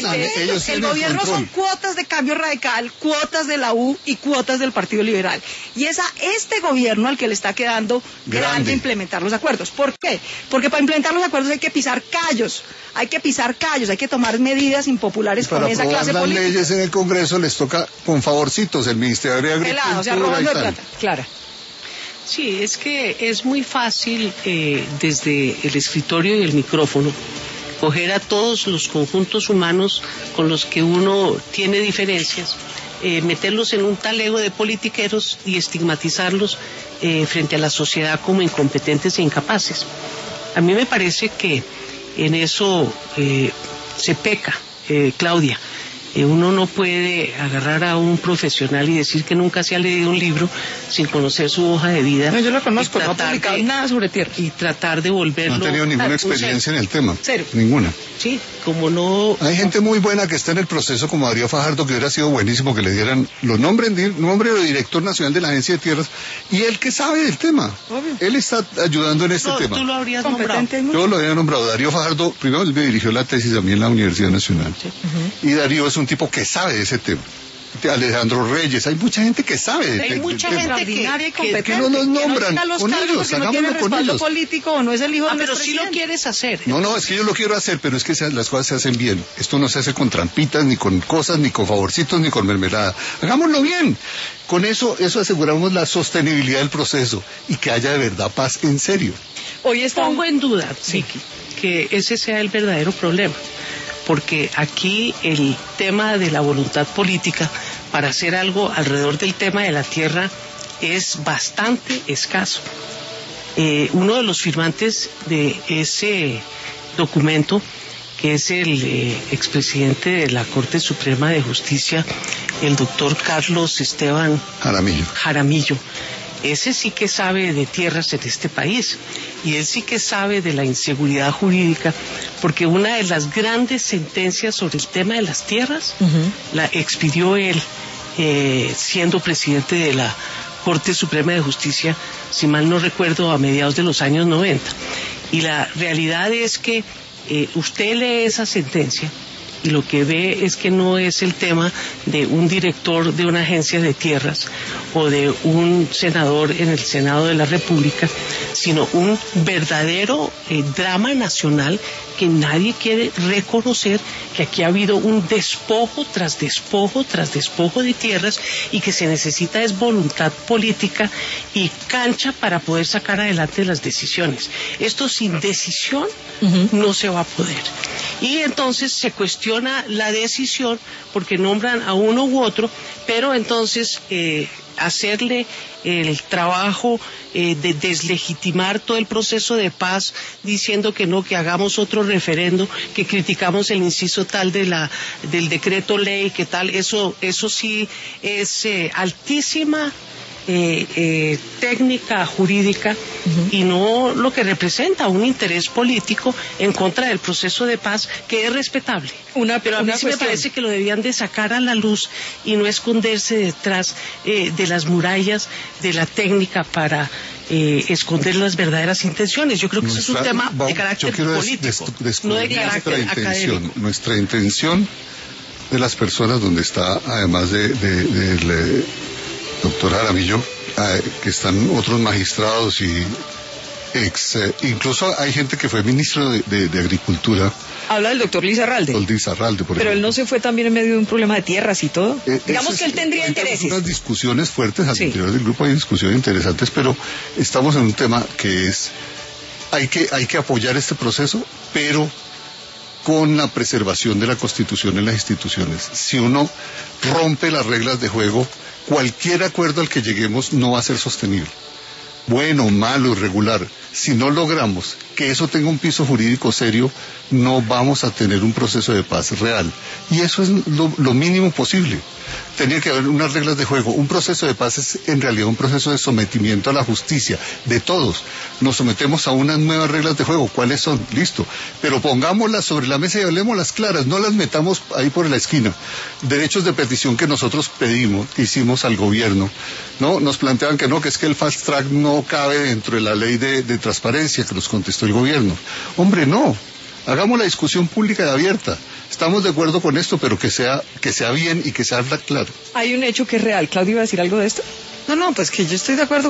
gobierno son cuotas de Cambio Radical, cuotas de la U y cuotas del Partido Liberal. Y es a este gobierno al que le está quedando grande implementar los acuerdos. ¿Por qué? Porque para implementar los acuerdos hay que pisar callos, hay que tomar medidas impopulares con esa clase política. Para aprobar las leyes en el Congreso les toca con favorcitos el Ministerio de Agricultura. O sea, robando de plata. Clara. Sí, es que es muy fácil desde el escritorio y el micrófono coger a todos los conjuntos humanos con los que uno tiene diferencias, meterlos en un talego de politiqueros y estigmatizarlos frente a la sociedad como incompetentes e incapaces. A mí me parece que en eso se peca, Claudia. Uno no puede agarrar a un profesional y decir que nunca se ha leído un libro sin conocer su hoja de vida. No, yo lo conozco, no he publicado nada sobre tierra. Y tratar de volverlo... No ha tenido ninguna experiencia en el tema. Cero. Ninguna. Sí, como no... Hay gente muy buena que está en el proceso, como Darío Fajardo, que hubiera sido buenísimo que le dieran los nombre de director nacional de la Agencia de Tierras, y él que sabe del tema. Obvio. Él está ayudando en este tema. Tú lo habrías nombrado. Yo lo había nombrado. Darío Fajardo, primero él me dirigió la tesis a mí en la Universidad Nacional. Sí. Y Darío es un tipo que sabe de ese tema. Alejandro Reyes, hay mucha gente que sabe. Hay mucha gente que no los nombran con ellos, hagámoslo con ellos. Político o no es el hijo de pero sí lo quieres hacer. No, es que yo lo quiero hacer, pero es que las cosas se hacen bien. Esto no se hace con trampitas, ni con cosas, ni con favorcitos, ni con mermelada. Hagámoslo bien. Con eso aseguramos la sostenibilidad del proceso y que haya de verdad paz en serio. Hoy pongo en duda, Vicky, que ese sea el verdadero problema. Porque aquí el tema de la voluntad política para hacer algo alrededor del tema de la tierra es bastante escaso. Uno de los firmantes de ese documento, que es el expresidente de la Corte Suprema de Justicia, el doctor Carlos Esteban Jaramillo, ese sí que sabe de tierras en este país y él sí que sabe de la inseguridad jurídica, porque una de las grandes sentencias sobre el tema de las tierras la expidió él siendo presidente de la Corte Suprema de Justicia, si mal no recuerdo, a mediados de los años 90. Y la realidad es que usted lee esa sentencia y lo que ve es que no es el tema de un director de una agencia de tierras o de un senador en el Senado de la República, sino un verdadero drama nacional que nadie quiere reconocer, que aquí ha habido un despojo tras despojo tras despojo de tierras y que se necesita es voluntad política y cancha para poder sacar adelante las decisiones. Esto sin decisión no se va a poder. Y entonces se cuestiona la decisión porque nombran a uno u otro, pero entonces hacerle el trabajo de deslegitimar todo el proceso de paz diciendo que no, que hagamos otro referendo, que criticamos el inciso tal del decreto ley, que tal, eso sí es altísima técnica jurídica y no lo que representa un interés político en contra del proceso de paz que es respetable. Pero a mí sí me parece que lo debían de sacar a la luz y no esconderse detrás de las murallas de la técnica para esconder las verdaderas intenciones. Yo creo que eso es un tema de carácter político, no de carácter académico. Nuestra intención de las personas, donde está, además del doctor Jaramillo, que están otros magistrados y incluso hay gente que fue ministro de Agricultura. Habla del doctor Lizarralde. Pero él no se fue también en medio de un problema de tierras y todo. Digamos que él tendría intereses. Hay unas discusiones fuertes al interior del grupo, hay discusiones interesantes, pero estamos en un tema que es, hay que apoyar este proceso, pero con la preservación de la Constitución en las instituciones. Si uno rompe las reglas de juego, cualquier acuerdo al que lleguemos no va a ser sostenible. Bueno, malo, irregular. Si no logramos que eso tenga un piso jurídico serio, no vamos a tener un proceso de paz real. Y eso es lo mínimo posible. Tenía que haber unas reglas de juego. Un proceso de paz es en realidad un proceso de sometimiento a la justicia de todos. Nos sometemos a unas nuevas reglas de juego. ¿Cuáles son? Listo. Pero pongámoslas sobre la mesa y hablemoslas claras. No las metamos ahí por la esquina. Derechos de petición que nosotros pedimos, que hicimos al gobierno, ¿no? Nos planteaban que no, que es que el fast track no cabe dentro de la ley de transparencia, que nos contestó el gobierno. Hombre, no. Hagamos la discusión pública y abierta. Estamos de acuerdo con esto, pero que sea bien y que sea claro. Hay un hecho que es real. ¿Claudio iba a decir algo de esto? No, pues que yo estoy de acuerdo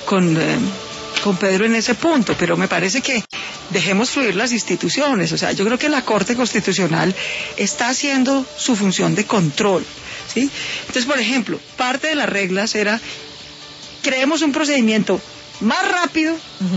con Pedro en ese punto, pero me parece que dejemos fluir las instituciones. O sea, yo creo que la Corte Constitucional está haciendo su función de control, ¿sí? Entonces, por ejemplo, parte de las reglas era, creemos un procedimiento más rápido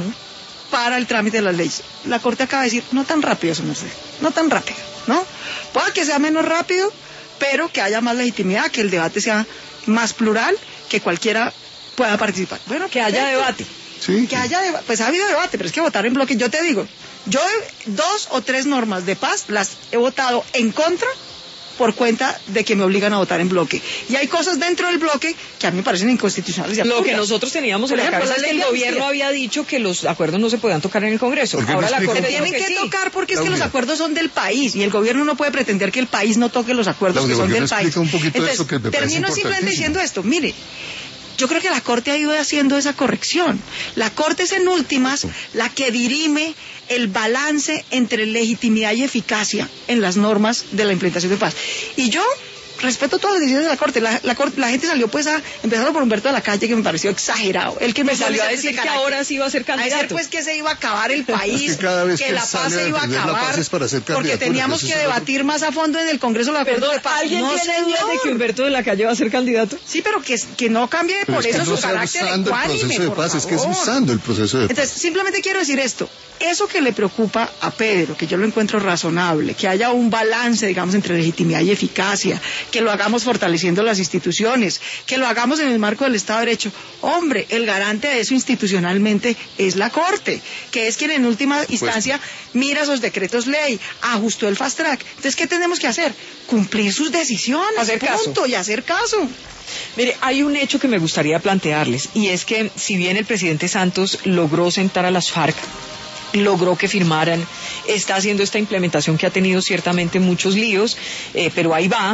para el trámite de las leyes. La Corte acaba de decir, no tan rápido, eso no sé, no tan rápido, ¿no? Puede que sea menos rápido, pero que haya más legitimidad, que el debate sea más plural, que cualquiera pueda participar. Bueno, que haya debate. Sí. Que haya debate. Pues ha habido debate, pero es que votar en bloque, yo te digo, yo 2 o 3 normas de paz las he votado en contra por cuenta de que me obligan a votar en bloque. Y hay cosas dentro del bloque que a mí me parecen inconstitucionales y absurdas. Lo que nosotros teníamos en la cabeza es que el gobierno había dicho que los acuerdos no se podían tocar en el Congreso. Ahora la Corte tiene que tocar porque es que los acuerdos son del país y el gobierno no puede pretender que el país no toque los acuerdos que son del país. Entonces, termino simplemente diciendo esto. Mire, yo creo que la Corte ha ido haciendo esa corrección. La Corte es en últimas la que dirime el balance entre legitimidad y eficacia en las normas de la implementación de paz. Y yo respeto todas las decisiones de la Corte. La gente salió pues empezando por Humberto de la Calle, que me pareció exagerado. El que me salió a decir que ahora sí iba a ser candidato. A decir pues que se iba a acabar el país, que la paz se iba a acabar, porque teníamos que debatir más a fondo en el Congreso la Perdón, de paz. ¿Alguien tiene dudas de que Humberto de la Calle va a ser candidato? Sí, pero que no cambie por eso su carácter ecuánime, por favor. Es que es usando el proceso de paz. Entonces, simplemente quiero decir esto. Eso que le preocupa a Pedro, que yo lo encuentro razonable, que haya un balance, digamos, entre legitimidad y eficacia, que lo hagamos fortaleciendo las instituciones, que lo hagamos en el marco del Estado de Derecho. Hombre, el garante de eso institucionalmente es la Corte, que es quien en última instancia mira esos decretos ley, ajustó el fast track. Entonces, ¿qué tenemos que hacer? Cumplir sus decisiones, hacer caso. Y hacer caso. Mire, hay un hecho que me gustaría plantearles, y es que si bien el presidente Santos logró sentar a las FARC, logró que firmaran, está haciendo esta implementación que ha tenido ciertamente muchos líos, pero ahí va.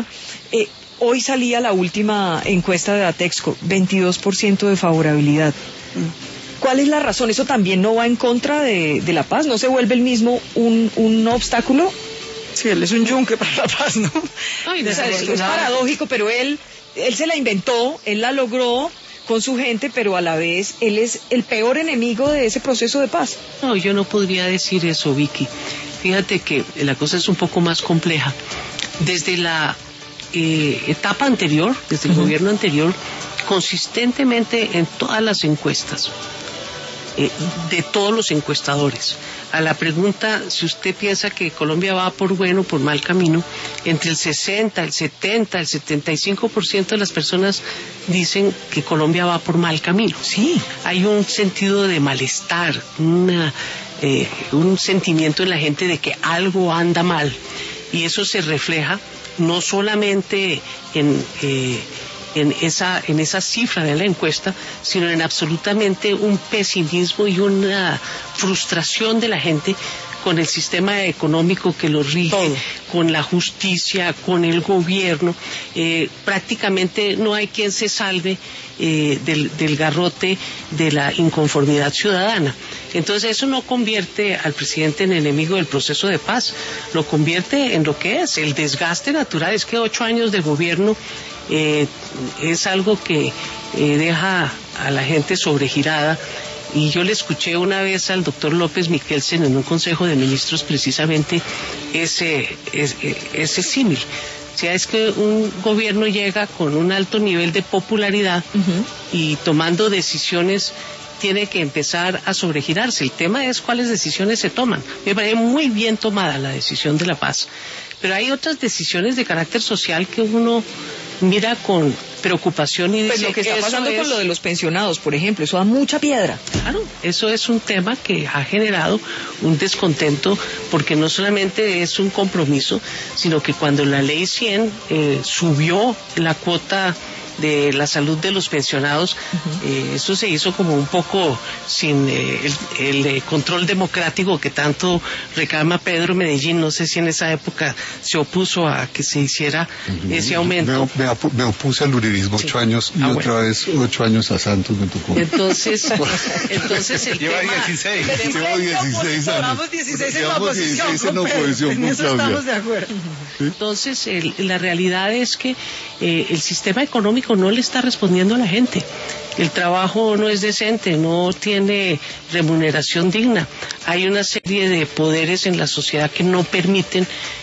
Hoy salía la última encuesta de Datexco, 22% de favorabilidad. ¿Cuál es la razón? ¿Eso también no va en contra de la paz? ¿No se vuelve el mismo un obstáculo? Sí, él es un yunque para la paz, ¿no? Ay, o sea, es paradójico, pero él se la inventó, él la logró con su gente, pero a la vez él es el peor enemigo de ese proceso de paz. No, yo no podría decir eso, Vicky. Fíjate que la cosa es un poco más compleja. Desde la etapa anterior, desde el gobierno anterior, consistentemente en todas las encuestas, de todos los encuestadores, a la pregunta si usted piensa que Colombia va por buen o por mal camino, entre el 60, el 70, el 75% de las personas dicen que Colombia va por mal camino. Sí. Hay un sentido de malestar, un sentimiento en la gente de que algo anda mal, y eso se refleja no solamente en esa cifra de la encuesta, sino en absolutamente un pesimismo y una frustración de la gente con el sistema económico que los rige, con la justicia, con el gobierno. Prácticamente no hay quien se salve del garrote de la inconformidad ciudadana. Entonces eso no convierte al presidente en enemigo del proceso de paz, lo convierte en lo que es el desgaste natural. Es que 8 años de gobierno es algo que deja a la gente sobregirada. Y yo le escuché una vez al doctor López Mikkelsen en un consejo de ministros precisamente ese símil. O sea, es que un gobierno llega con un alto nivel de popularidad y tomando decisiones tiene que empezar a sobregirarse. El tema es cuáles decisiones se toman. Me parece muy bien tomada la decisión de la paz, pero hay otras decisiones de carácter social que uno mira con preocupación y dice, pues lo que está pasando con lo de los pensionados, por ejemplo, eso da mucha piedra. Claro, eso es un tema que ha generado un descontento, porque no solamente es un compromiso, sino que cuando la ley 100 subió la cuota de la salud de los pensionados, eso se hizo como un poco sin el control democrático que tanto reclama Pedro Medellín. No sé si en esa época se opuso a que se hiciera ese aumento. Me opuse al uribismo 8 años y otra vez 8 años a Santos me tocó. Entonces el lleva tema... 16. Llevo 16 años. Llevamos 16 en la Llevamos oposición. 16 en la oposición En con eso Claudia. estamos de acuerdo. Entonces, la realidad es que el sistema económico no le está respondiendo a la gente. El trabajo no es decente, no tiene remuneración digna. Hay una serie de poderes en la sociedad que no permiten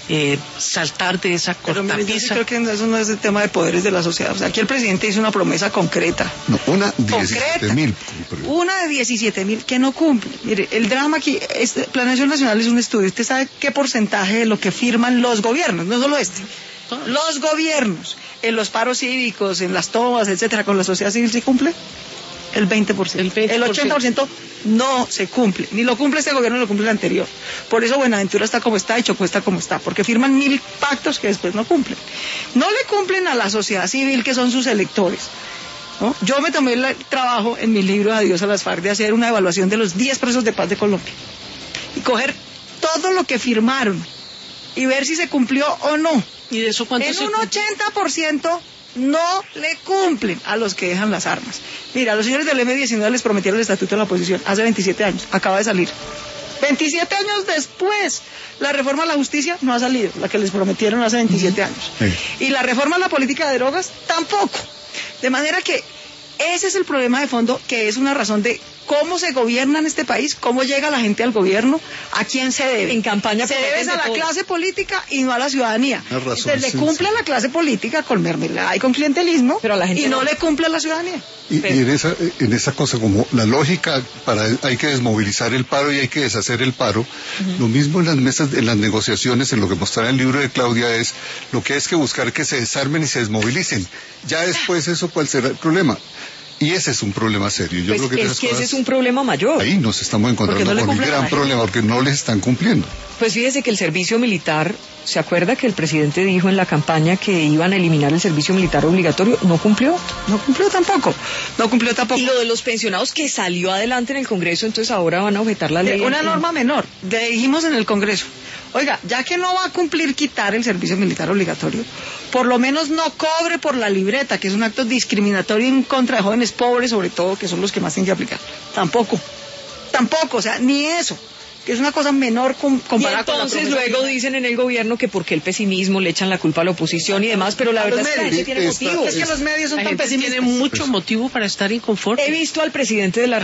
saltar de esa cortapisa. Pero yo sí creo que eso no es el tema de poderes de la sociedad. O sea, aquí el presidente hizo una promesa concreta. No, una 17.000. Una de 17.000 que no cumple. Mire, el drama aquí, Planeación Nacional es un estudio. ¿Usted sabe qué porcentaje de lo que firman los gobiernos? No solo este. Los gobiernos, en los paros cívicos, en las tomas, etcétera, con la sociedad civil se cumple el 20%. El 80% no se cumple. Ni lo cumple este gobierno, ni lo cumple el anterior. Por eso Buenaventura está como está y Chocó está como está, porque firman 1000 pactos que después no cumplen. No le cumplen a la sociedad civil, que son sus electores, ¿no? Yo me tomé el trabajo en mi libro Adiós a las FARC de hacer una evaluación de los 10 presos de paz de Colombia y coger todo lo que firmaron y ver si se cumplió o no. ¿Y de eso cuánto en se un cumple? 80% no le cumplen a los que dejan las armas. Mira, a los señores del M19 les prometieron el estatuto de la oposición hace 27 años, acaba de salir. 27 años después, la reforma a la justicia no ha salido, la que les prometieron hace 27 años. Sí. Y la reforma a la política de drogas tampoco. De manera que ese es el problema de fondo, que es una razón de cómo se gobierna en este país, cómo llega la gente al gobierno, a quién se debe. En campaña se debe a la clase política y no a la ciudadanía. Se le cumple a la clase política con mermelada y con clientelismo, pero a la gente y no le cumple a la ciudadanía. Y en esa cosa, como la lógica, hay que desmovilizar el paro y hay que deshacer el paro, lo mismo en las mesas, en las negociaciones, en lo que mostrará el libro de Claudia, es lo que es que buscar que se desarmen y se desmovilicen. Ya después eso, ¿cuál será el problema? Y ese es un problema serio. Yo pues creo que es que ese es un problema mayor. Ahí nos estamos encontrando con un gran problema, porque no les están cumpliendo. Pues fíjese que el servicio militar, ¿se acuerda que el presidente dijo en la campaña que iban a eliminar el servicio militar obligatorio? ¿No cumplió? No cumplió tampoco. Y lo de los pensionados que salió adelante en el Congreso, entonces ahora van a objetar la ley. Una norma menor. Le dijimos en el Congreso, oiga, ya que no va a cumplir quitar el servicio militar obligatorio, por lo menos no cobre por la libreta, que es un acto discriminatorio en contra de jóvenes pobres, sobre todo, que son los que más tienen que aplicar. Tampoco, o sea, ni eso, que es una cosa menor comparada con la entonces luego dicen en el gobierno que porque el pesimismo le echan la culpa a la oposición y demás, pero la verdad es que la gente tiene motivo. Es que los medios son tan pesimistas. Tiene mucho motivo para estar inconforme. He visto al presidente de la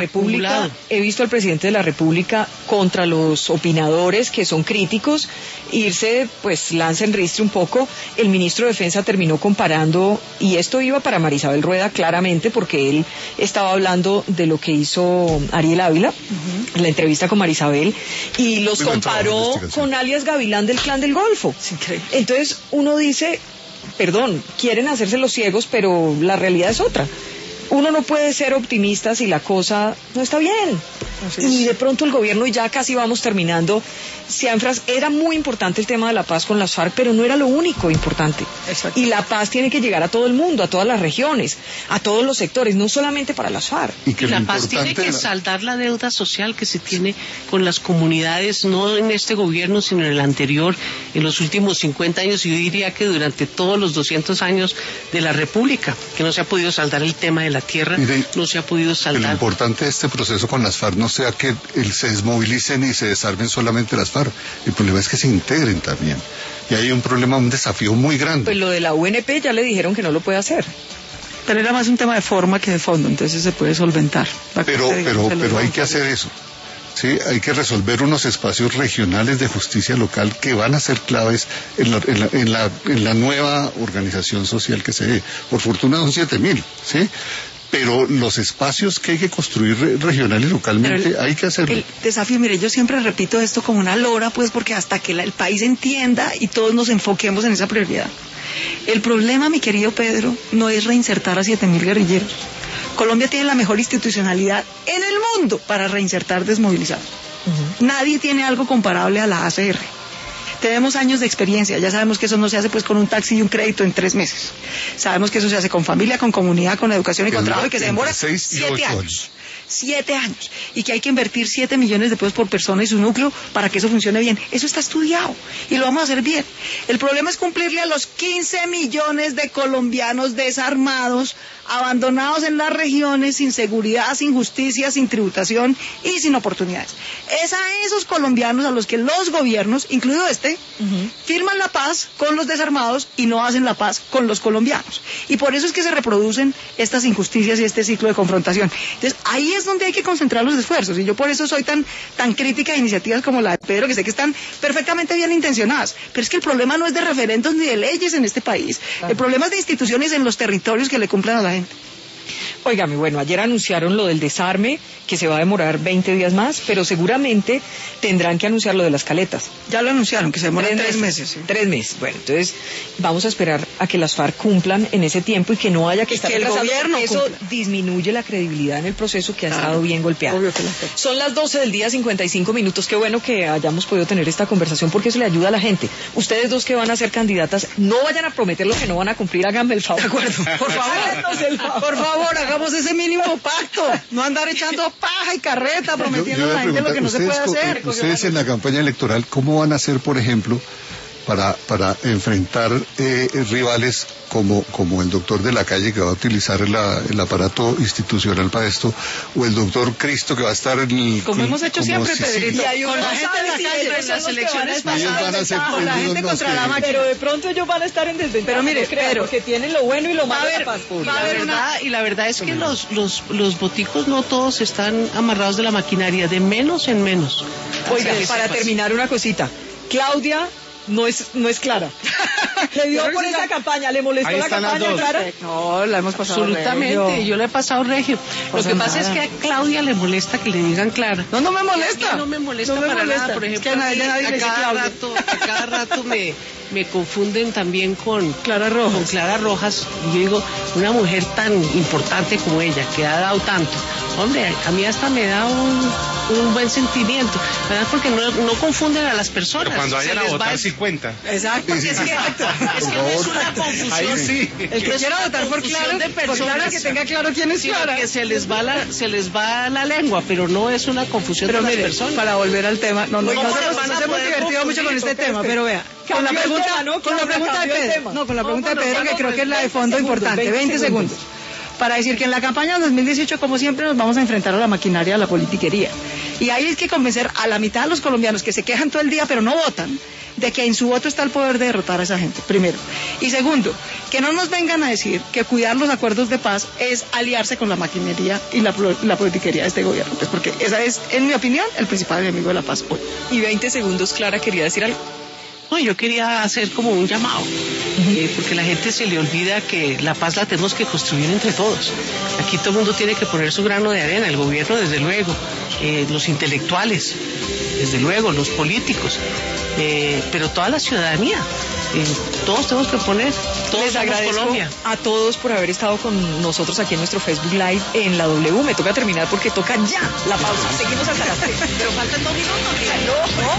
República contra los opinadores que son críticos irse, pues lanza en ristre un poco. El ministro de Defensa terminó comparando, y esto iba para Marisabel Rueda claramente, porque él estaba hablando de lo que hizo Ariel Ávila en la entrevista con Marisabel, y los comparó con alias Gavilán del Clan del Golfo. Entonces uno dice, perdón, quieren hacerse los ciegos, pero la realidad es otra. Uno no puede ser optimista si la cosa no está bien. Y de pronto el gobierno, y ya casi vamos terminando, Cianfras, era muy importante el tema de la paz con las FARC, pero no era lo único importante. Exacto. Y la paz tiene que llegar a todo el mundo, a todas las regiones, a todos los sectores, no solamente para las FARC. Y la paz tiene que saldar la deuda social que se tiene con las comunidades, no en este gobierno, sino en el anterior, en los últimos 50 años, y yo diría que durante todos los 200 años de la República, que no se ha podido saldar el tema de la tierra, no se ha podido saldar. Lo importante de este proceso con las FARC no sea que se desmovilicen y se desarmen solamente las FARC. El problema es que se integren también. Y hay un problema, un desafío muy grande. Pues lo de la UNP ya le dijeron que no lo puede hacer. Pero era más un tema de forma que de fondo, entonces se puede solventar. Pero hay que hacer eso. Sí, hay que resolver unos espacios regionales de justicia local que van a ser claves en la nueva organización social que se dé. Por fortuna son 7.000, ¿sí? Pero los espacios que hay que construir regional y localmente hay que hacerlo. El desafío, mire, yo siempre repito esto como una lora, pues porque hasta que el país entienda y todos nos enfoquemos en esa prioridad. El problema, mi querido Pedro, no es reinsertar a 7.000 guerrilleros. Colombia tiene la mejor institucionalidad en el mundo para reinsertar desmovilizados. Nadie tiene algo comparable a la ACR. Tenemos años de experiencia, ya sabemos que eso no se hace pues con un taxi y un crédito en 3 meses. Sabemos que eso se hace con familia, con comunidad, con educación y con trabajo, y que se demora 7 años. 7 años. Y que hay que invertir 7 millones de pesos por persona y su núcleo para que eso funcione bien. Eso está estudiado y lo vamos a hacer bien. El problema es cumplirle a los 15 millones de colombianos desarmados, abandonados en las regiones, sin seguridad, sin justicia, sin tributación y sin oportunidades. Es a esos colombianos a los que los gobiernos, incluido firman la paz con los desarmados y no hacen la paz con los colombianos. Y por eso es que se reproducen estas injusticias y este ciclo de confrontación. Entonces, ahí es donde hay que concentrar los esfuerzos. Y yo por eso soy tan crítica de iniciativas como la de Pedro, que sé que están perfectamente bien intencionadas. Pero es que el problema no es de referendos ni de leyes en este país. El problema es de instituciones en los territorios que le cumplan a la gente. Óigame, bueno, ayer anunciaron lo del desarme, que se va a demorar 20 días más, pero seguramente tendrán que anunciar lo de las caletas. Ya lo anunciaron, que se demoran 3 meses. Sí. 3 meses. Bueno, entonces vamos a esperar a que las FARC cumplan en ese tiempo y que no haya que estar el gobierno. Eso disminuye la credibilidad en el proceso que ha estado bien golpeado. Son las 12 del día, 55 minutos. Qué bueno que hayamos podido tener esta conversación porque eso le ayuda a la gente. Ustedes dos que van a ser candidatas, no vayan a prometer lo que no van a cumplir, háganme el favor. De acuerdo. Por favor, hagamos ese mínimo pacto. No andar echando paja y carreta prometiendo a la gente lo que no se puede hacer. Ustedes en la campaña electoral, ¿cómo van a hacer, por ejemplo, para enfrentar rivales como el doctor de la calle, que va a utilizar el aparato institucional para esto, o el doctor Cristo, que va a estar en el... Como hemos hecho siempre, Pedrito, con la gente de la calle, en las elecciones pasadas, con la gente contra la máquina. Pero de pronto ellos van a estar en desventaja. Pero mire, porque tienen lo bueno y lo malo de la paz pública. Y la verdad es que los boticos no todos están amarrados de la maquinaria, de menos en menos. Oiga, para terminar una cosita, Claudia no es clara. Le dio por esa campaña, le molestó la campaña clara. No, la hemos pasado absolutamente, regio. Yo la he pasado regio. Lo que pasa es que a Claudia le molesta que le digan Clara. No me molesta. No me molesta para nada. Por ejemplo, a cada rato me confunden también con Clara Rojas. Y yo digo, una mujer tan importante como ella, que ha dado tanto, hombre, a mí hasta me da un buen sentimiento, ¿verdad? Porque no confunden a las personas. Pero cuando vayan a votar, sí cuenta. Exacto. Es que no es una confusión. Ahí sí. El que quiera votar por Clara, que tenga claro quién es Clara. Que se les va la lengua, pero no es una confusión de las personas. Para volver al tema, nos hemos divertido mucho con este tema, pero vea, con la pregunta de Pedro, que creo que es la de fondo importante, 20 segundos. Para decir que en la campaña de 2018, como siempre, nos vamos a enfrentar a la maquinaria de la politiquería. Y ahí hay que convencer a la mitad de los colombianos que se quejan todo el día pero no votan, de que en su voto está el poder de derrotar a esa gente, primero. Y segundo, que no nos vengan a decir que cuidar los acuerdos de paz es aliarse con la maquinería y la politiquería de este gobierno. Pues porque esa es, en mi opinión, el principal enemigo de la paz hoy. Y 20 segundos, Clara, quería decir algo. No, yo quería hacer como un llamado, porque la gente se le olvida que la paz la tenemos que construir entre todos. Aquí todo el mundo tiene que poner su grano de arena, el gobierno desde luego, los intelectuales, desde luego, los políticos, pero toda la ciudadanía. Todos tenemos que poner, todos. Les agradezco Colombia. A todos por haber estado con nosotros aquí en nuestro Facebook Live en la W. Me toca terminar porque toca ya la pausa. Seguimos hasta las 3. Pero faltan 2 minutos. No.